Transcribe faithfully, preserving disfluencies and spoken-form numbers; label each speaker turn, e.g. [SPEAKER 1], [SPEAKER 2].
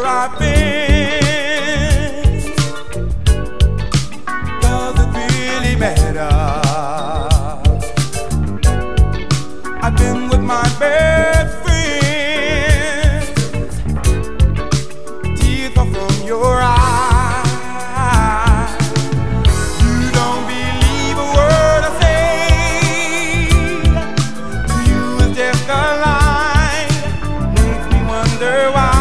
[SPEAKER 1] I've been, does it really matter? I've been with my best friend, tears are from your eyes. You don't believe a word I say, to you it's just a lie, makes me wonder why.